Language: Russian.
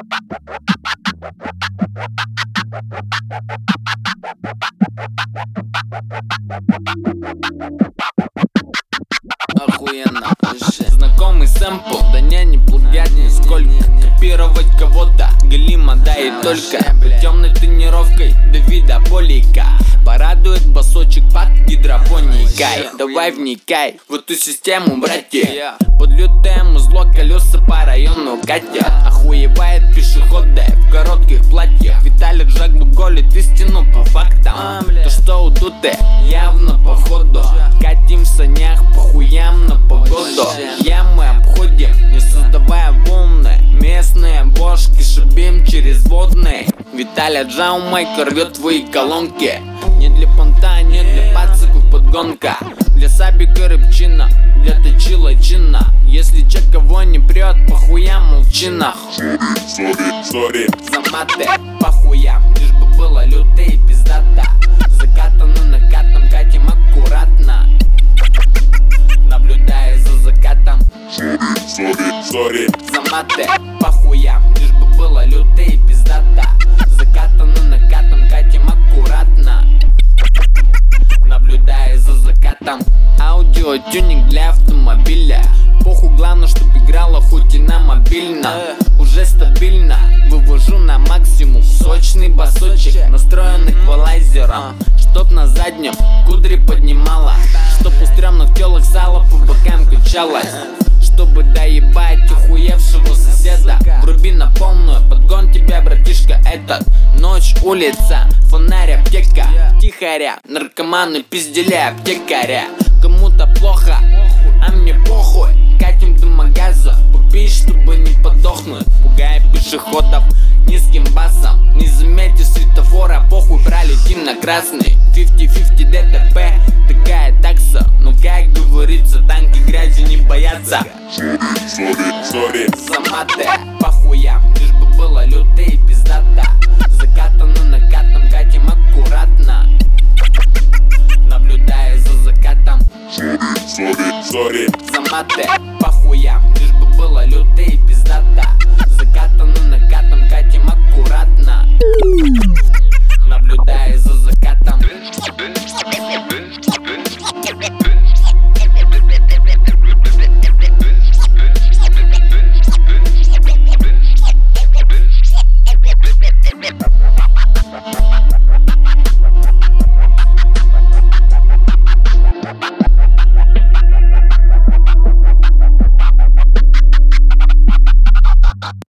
Охуенно вообще. Знакомый сэмпл, да не плагиат нисколько. Копировать кого-то галимо, да и только. Под темной тренировкой Давида Полика порадует басочек под гидропоникой. Давай вникай в эту систему, братья. Под лютым зло колеса по району катят. Охуевает пешеходы в коротких платьях. Виталий Джаглу голит истину по фактам. То, что удуты явно походу. Катим в санях по хуям на погоду. Ямы обходим, не создавая волны. Местные бошки шибим через водные. Виталий Джаумайка рвет твои колонки. Не для понта, не для пациков подгонка. Для сабика рыбчина, для точила чина. Если чек кого не прет, по хуям молчина. За маты, по хуям, лишь бы было люто и пиздата. Закатано накатом, катим аккуратно, наблюдая за закатом. За маты, по хуям, лишь бы было люто и пиздата. Закатано накатом, катим аккуратно, наблюдая за закатом. Аудиотюнинг для автомобиля. Похуй, главное, чтоб играла хоть и на мобильно. Уже стабильно вывожу на максимум. Сочный басочек, настроенный эквалайзером. Чтоб на заднем кудри поднимала. Чтоб у стрёмных тёлок сало по бокам качалось. Чтобы доебать охуевшего соседа. Вруби на полную, подгон тебя, братишка, этот. Ночь, улица, фонарь, аптека. Тихоря, наркоманы пиздели аптекаря. Кому-то плохо, а мне похуй. Катим до магаза, попить, чтобы не подохнуть. Пугая пешеходов низким басом. Не заметив светофора, похуй, пролетим на красный. 50-50 ДТП, такая такса. Но как говорится, танки грязи не боятся. За маты, по хуям, лишь бы было люто и пиздата. Закатано накатом, катим аккуратно, наблюдая за закатом. За маты.